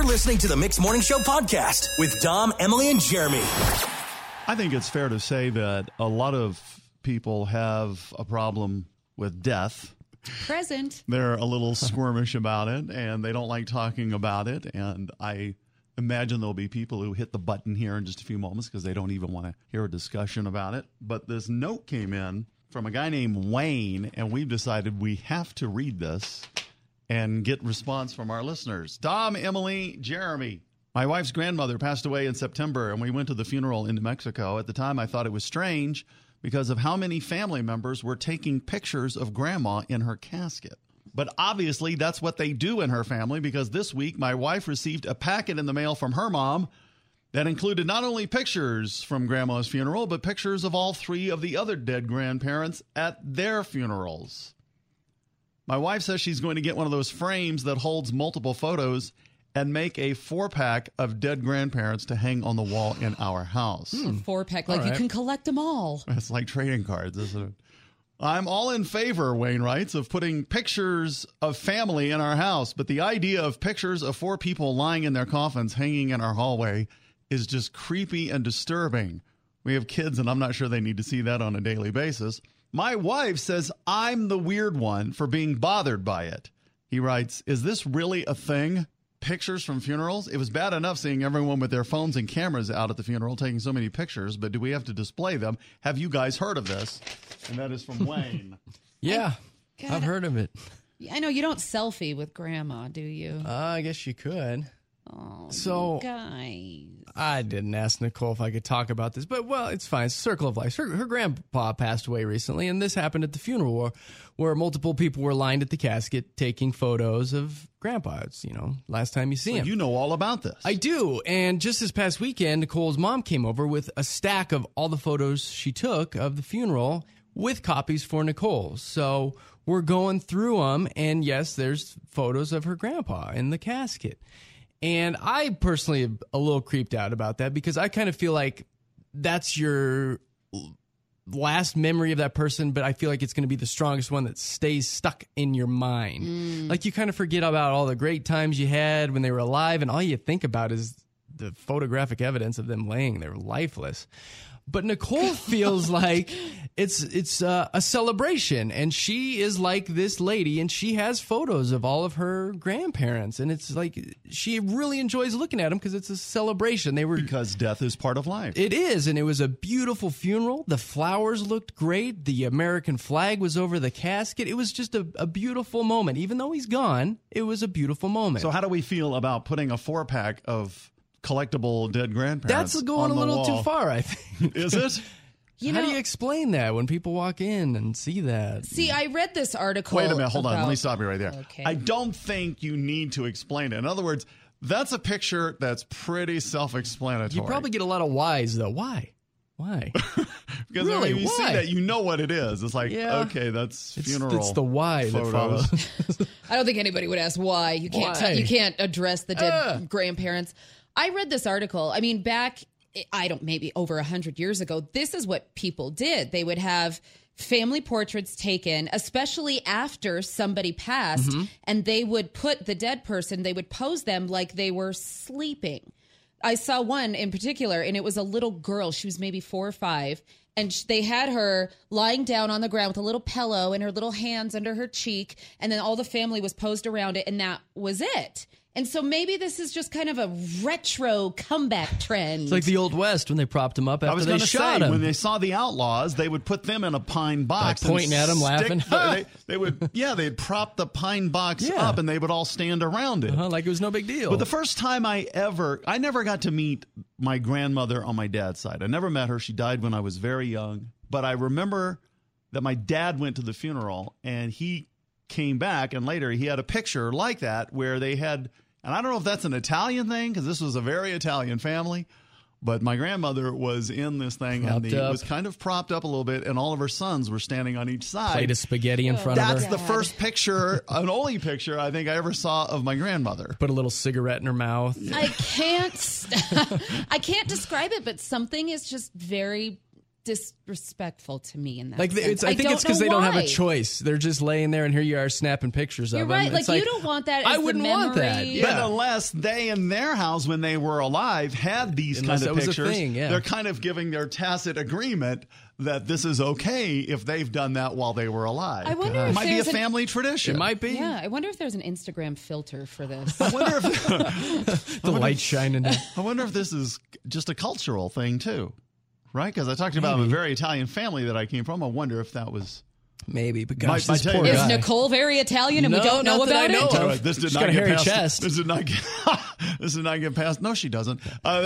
You're listening to the Mixed Morning Show podcast with Dom, Emily, and Jeremy. I think it's fair to say that a lot of people have a problem with death. Present. They're a little squirmish about it, and they don't like talking about it. And I imagine there'll be people who hit the button here in just a few moments because they don't even want to hear a discussion about it. But this note came in from a guy named Wayne, and we've decided we have to read this and get response from our listeners. Dom, Emily, Jeremy. My wife's grandmother passed away in September, and we went to the funeral in New Mexico. At the time, I thought it was strange because of how many family members were taking pictures of Grandma in her casket. But obviously, that's what they do in her family, because this week, my wife received a packet in the mail from her mom that included not only pictures from Grandma's funeral, but pictures of all three of the other dead grandparents at their funerals. My wife says she's going to get one of those frames that holds multiple photos and make a 4-pack of dead grandparents to hang on the wall in our house. 4-pack, like you can collect them all. It's like trading cards, isn't it? I'm all in favor, Wayne writes, of putting pictures of family in our house, but the idea of pictures of 4 people lying in their coffins hanging in our hallway is just creepy and disturbing. We have kids, and I'm not sure they need to see that on a daily basis. My wife says I'm the weird one for being bothered by it. He writes, is this really a thing? Pictures from funerals? It was bad enough seeing everyone with their phones and cameras out at the funeral taking so many pictures, but do we have to display them? Have you guys heard of this? And that is from Wayne. Yeah, I've heard of it. I know you don't selfie with Grandma, do you? I guess you could. Oh, So, guys. I didn't ask Nicole if I could talk about this, but, well, it's fine. It's a circle of life. Her grandpa passed away recently, and this happened at the funeral where multiple people were lined at the casket taking photos of Grandpa. It's, last time you see him. You know all about this. I do, and just this past weekend, Nicole's mom came over with a stack of all the photos she took of the funeral with copies for Nicole. So we're going through them, and yes, there's photos of her grandpa in the casket. And I personally am a little creeped out about that because I kind of feel like that's your last memory of that person, but I feel like it's going to be the strongest one that stays stuck in your mind. Like you kind of forget about all the great times you had when they were alive, and all you think about is the photographic evidence of them laying there lifeless. But Nicole feels like it's a celebration, and she is like this lady, and she has photos of all of her grandparents, and it's like she really enjoys looking at them because it's a celebration. Because death is part of life. It is, and it was a beautiful funeral. The flowers looked great. The American flag was over the casket. It was just a beautiful moment. Even though he's gone, it was a beautiful moment. So how do we feel about putting a 4-pack of collectible dead grandparents? That's going a little too far, I think. Is it? How do you explain that when people walk in and see that? See, I read this article. Wait a minute. Hold on. Let me stop you right there. Okay. I don't think you need to explain it. In other words, that's a picture that's pretty self-explanatory. You probably get a lot of whys, though. Why? Because really? when you see that, you know what it is. It's like, Yeah. okay, that's funeral. It's the why that photos. follows. I don't think anybody would ask why. You can't. You can't address the dead grandparents. I read this article. I mean, maybe over 100 years ago, this is what people did. They would have family portraits taken, especially after somebody passed, and they would put the dead person, they would pose them like they were sleeping. I saw one in particular, and it was a little girl. She was maybe 4 or 5, and they had her lying down on the ground with a little pillow and her little hands under her cheek, and then all the family was posed around it, and that was it. And so maybe this is just kind of a retro comeback trend. It's like the Old West when they propped him up after they shot him. When they saw the outlaws, they would put them in a pine box. Like pointing at them, laughing. They'd prop the pine box up, and they would all stand around it. Like it was no big deal. But the first time I never got to meet my grandmother on my dad's side. I never met her. She died when I was very young. But I remember that my dad went to the funeral, and he came back, and later he had a picture like that where they had... And I don't know if that's an Italian thing, because this was a very Italian family, but my grandmother was in this thing, and it was kind of propped up a little bit, and all of her sons were standing on each side. Plate of spaghetti in front of her. That's the first picture, an only picture I think I ever saw of my grandmother. Put a little cigarette in her mouth. I can't describe it, but something is just very disrespectful to me in that Like sense. I think it's because they don't have a why. choice. They're just laying there, and here you are snapping pictures You're of right. them. Like, you don't want that as I wouldn't the want that. memory. But Yeah. unless they in their house when they were alive had these Unless kind of that was a pictures, thing, yeah. they're kind of giving their tacit agreement that this is okay if they've done that while they were alive. I wonder it if might be a there's family tradition. It might be. Yeah, I wonder if there's an Instagram filter for this. I wonder if The light shining. I wonder if this is just a cultural thing too, right? Because I talked about a very Italian family that I came from. I wonder if that was. Maybe, but gosh, My this tape. poor Is guy. Nicole very Italian and we No, don't know not that I about know it? of. Anyway, this did She's not got a get hairy past. chest. This did not get. This did not get past. No, she doesn't.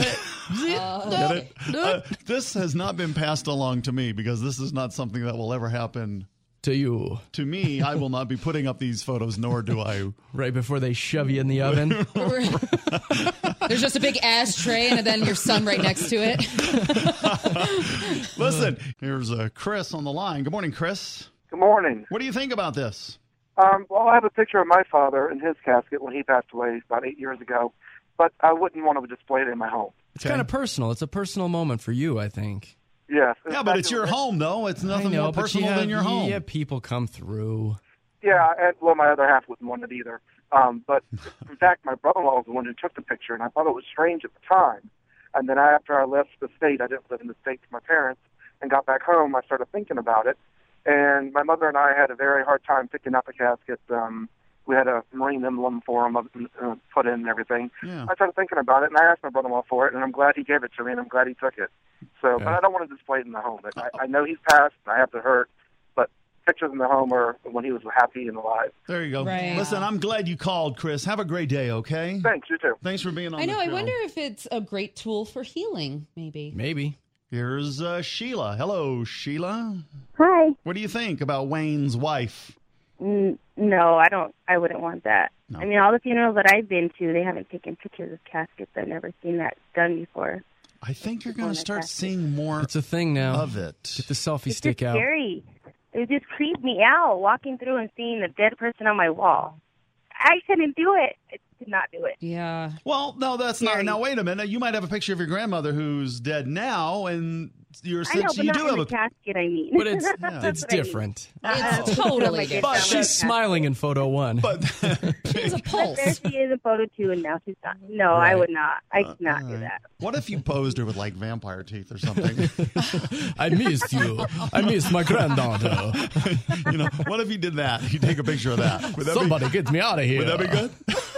Get it? This has not been passed along to me because this is not something that will ever happen To you, to me. I will not be putting up these photos, nor do I. right before they shove you in the oven. There's just a big ashtray and then your son right next to it. Listen, here's Chris on the line. Good morning, Chris. Good morning. What do you think about this? Well, I have a picture of my father in his casket when he passed away about 8 years ago, but I wouldn't want to display it in my home. It's kind of personal. It's a personal moment for you, I think. Yes. Yeah, but it's your home, though. It's nothing more but personal than your home. Yeah, people come through. Yeah, and well, my other half wouldn't want it either. But in fact, my brother-in-law was the one who took the picture, and I thought it was strange at the time. And then after I left the state, I didn't live in the state with my parents, and got back home, I started thinking about it. And my mother and I had a very hard time picking up a casket. We had a Marine emblem for him put in and everything. Yeah. I started thinking about it, and I asked my brother-in-law for it, and I'm glad he gave it to me, and I'm glad he took it. So, but I don't want to display it in the home. I know he's passed, and I have to hurt, but pictures in the home are when he was happy and alive. There you go. Right. Listen, I'm glad you called, Chris. Have a great day, okay? Thanks, you too. Thanks for being on I know. the I show. wonder if it's a great tool for healing, maybe. Maybe. Here's Sheila. Hello, Sheila. Hi. What do you think about Wayne's wife? No, I don't. I wouldn't want that. No. I mean, all the funerals that I've been to, they haven't taken pictures of caskets. I've never seen that done before. I think you're going to Before the start casket. seeing more It's a thing now. of it. Get the selfie It's stick just out. scary. It just creeped me out walking through and seeing the dead person on my wall. I couldn't do it. I could not do it. Yeah. Well, no, that's not. Scary. Now, wait a minute. You might have a picture of your grandmother who's dead now, and you're I know, but you not do in have the a. casket, I mean. But it's That's it's what I mean. different. It's totally different. But She's smiling in photo one. But She has a But pulse. there she is in photo 2, and now she's gone. No, I would not. I could not do that. what if you posed her with like vampire teeth or something? I missed you. I missed my granddaughter. You know, what if you did that? You take a picture of that. Would that Somebody get me out of here. Would that be good?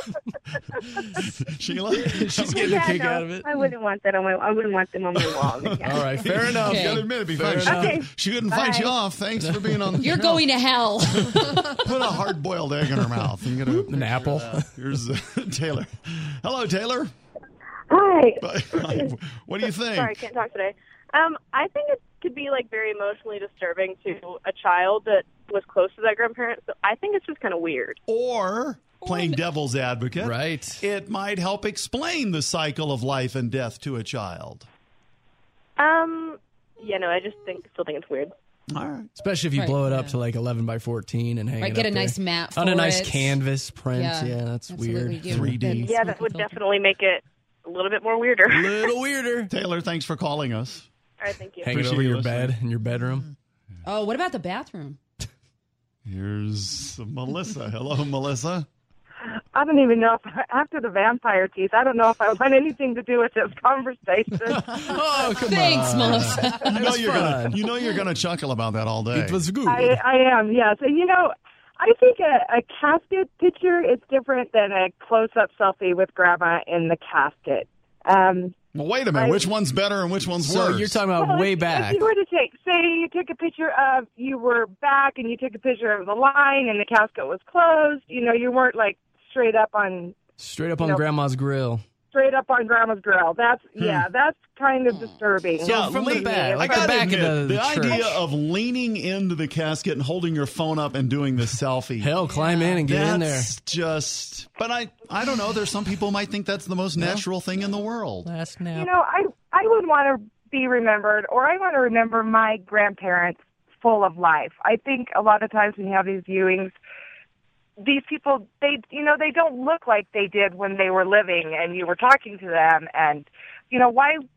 Sheila, She's getting a kick out of it. I wouldn't want that on my. I wouldn't want them on my wall. in the casket. All right, fair enough. Okay. You gotta admit, it'd be Fair fun. enough. She couldn't fight you Bye. off. Thanks for being on the You're show. going to hell. Put a hard-boiled egg in her mouth. And get An apple. Here's Taylor. Hello, Taylor. Hi. What do you think? Sorry, I can't talk today. I think it could be like very emotionally disturbing to a child that was close to that grandparent. So I think it's just kind of weird. Or playing devil's advocate, Right. it might help explain the cycle of life and death to a child. Yeah, no, I just still think it's weird. All right. Especially if you Right, blow it up yeah. to like 11 by 14 and hang Right, it get up a there. nice mat on a for nice it. canvas print. Yeah, Yeah, that's absolutely. weird. You- 3D. Yeah, that would definitely make it a little bit more weirder. A little weirder. Taylor, thanks for calling us. All right, thank you. Hang it Appreciate over you your listening. bed in your bedroom. Oh, what about the bathroom? Here's Melissa. Hello, Melissa. I don't even know if, after the vampire teeth, I don't know if I want anything to do with this conversation. Oh, come Thanks, on. Melissa. You know you're gonna chuckle about that all day. It was good. I am, yes. And, you know, I think a casket picture is different than a close-up selfie with Grandma in the casket. Well, wait a minute. Which one's better and which one's So worse? you're talking about Well, way if back. you were to say you took a picture of, you were back and you took a picture of the line and the casket was closed, you know, you weren't like straight up on Grandma's grill. Grandma's grill. That's that's kind of disturbing. So from the to me. back, It's like I the gotta back admit, of the church. idea of leaning into the casket and holding your phone up and doing the selfie. Hell, climb in and get in there. That's just. But I don't know. There's some people who might think that's the most natural thing in the world. Last You nap. know, I would want to be remembered, or I want to remember my grandparents full of life. I think a lot of times when you have these viewings, these people, they don't look like they did when they were living and you were talking to them. And, you know, why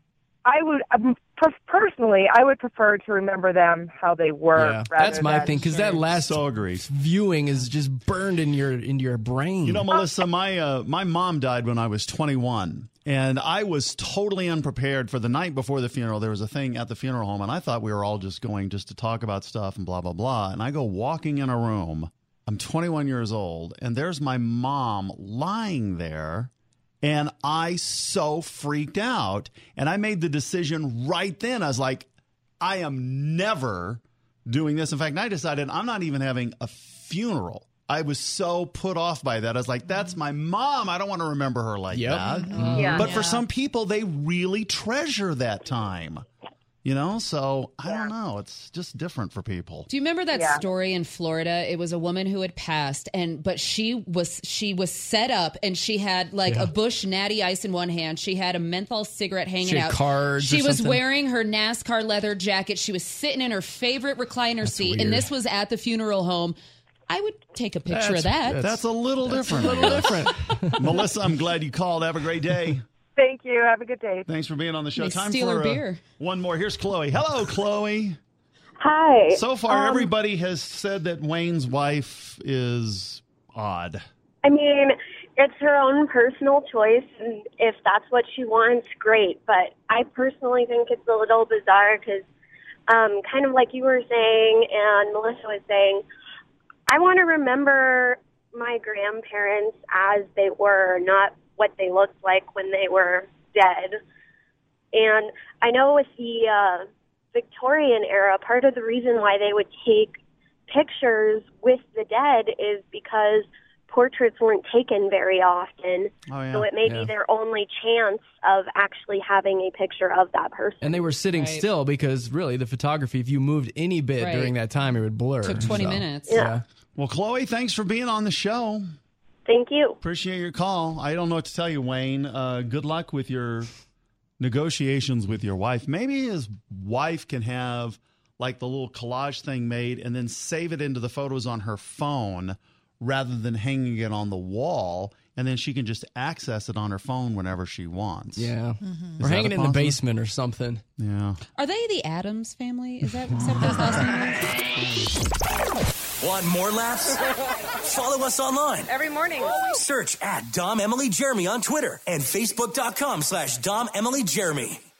I would personally, I would prefer to remember them how they were. Yeah, that's my thing, because that last agree. viewing is just burned in your brain. You know, Melissa, my mom died when I was 21, and I was totally unprepared for the night before the funeral. There was a thing at the funeral home, and I thought we were all just going just to talk about stuff and blah, blah, blah. And I go walking in a room. I'm 21 years old, and there's my mom lying there. And I so freaked out. And I made the decision right then. I was like, I am never doing this. In fact, I decided I'm not even having a funeral. I was so put off by that. I was like, that's my mom. I don't want to remember her like that. Mm-hmm. Yeah. But for some people, they really treasure that time. You know, so I don't know. It's just different for people. Do you remember that story in Florida? It was a woman who had passed, but she was set up, and she had like a Busch Natty Ice in one hand. She had a menthol cigarette hanging out. Cards. She was wearing her NASCAR leather jacket. She was sitting in her favorite recliner seat, weird. and this was at the funeral home. I would take a picture of that. That's a little different. Melissa, I'm glad you called. Have a great day. Thank you. Have a good day. Thanks for being on the show. They Time steal for her beer. One more. Here's Chloe. Hello, Chloe. Hi. So far, everybody has said that Wayne's wife is odd. I mean, it's her own personal choice, and if that's what she wants, great. But I personally think it's a little bizarre because, kind of like you were saying and Melissa was saying, I want to remember my grandparents as they were, not what they looked like when they were dead. And I know with the Victorian era, part of the reason why they would take pictures with the dead is because portraits weren't taken very often. Oh, yeah. So it may be their only chance of actually having a picture of that person. And they were sitting still because really the photography, if you moved any bit during that time, it would blur. Took 20 minutes. Yeah. Well, Chloe, thanks for being on the show. Thank you. Appreciate your call. I don't know what to tell you, Wayne. Good luck with your negotiations with your wife. Maybe his wife can have like the little collage thing made and then save it into the photos on her phone rather than hanging it on the wall. And then she can just access it on her phone whenever she wants. Yeah. Mm-hmm. Or hang it in the basement or something. Yeah. Are they the Addams family? Is that what those last name is? Want more laughs? Follow us online. Every morning. Search at Dom Emily Jeremy on Twitter and Facebook.com/Dom Emily Jeremy.